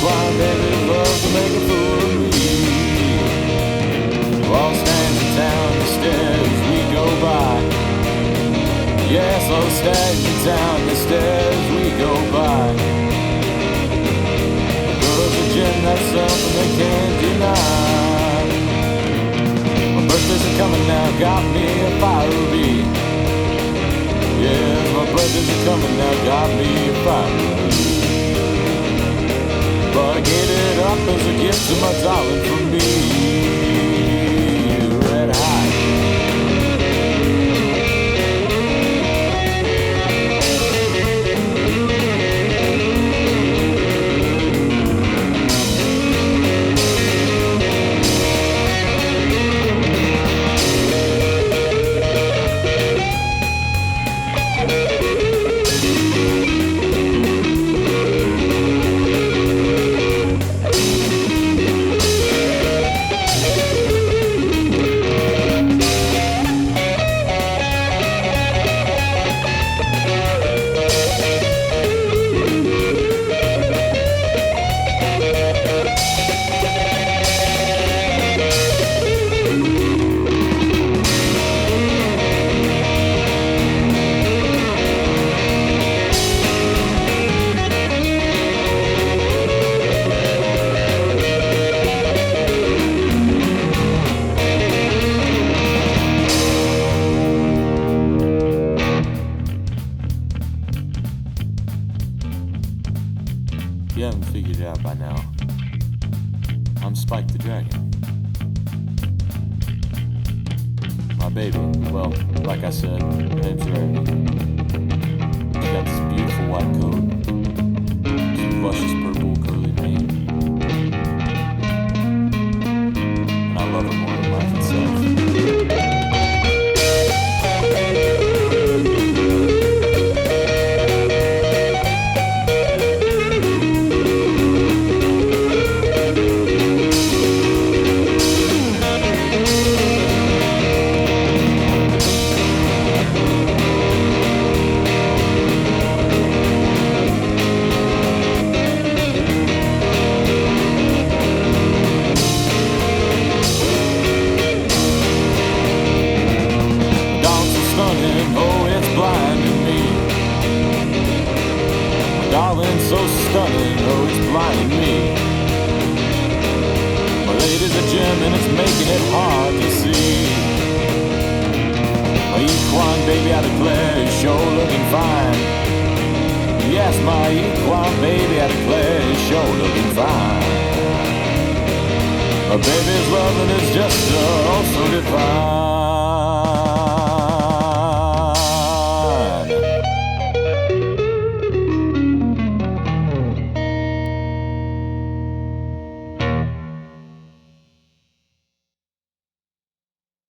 Equine babies love to make a fool of me. All stands in town, the stairs we go by. Yes, all stands in town, the stairs we go by. Girls are gym, that's something they can't deny. My birthdays are coming now, got me a fire bee. Yes, my birthdays are coming now, got me a fire bee. But I gave it up as a gift to my darling from me. Red hot. If you haven't figured it out by now, I'm Spike the Dragon. My baby, well, like I said, her name's Rarity. She's got this beautiful white coat, this luscious purple curly mane, and I love her more than life itself. Darling, so stunning, oh, it's blinding me. My lady's a gem and it's making it hard to see. My equine baby, I declare, is sure looking fine. Yes, my equine baby, I declare, is sure looking fine. My baby's loving is just oh so divine.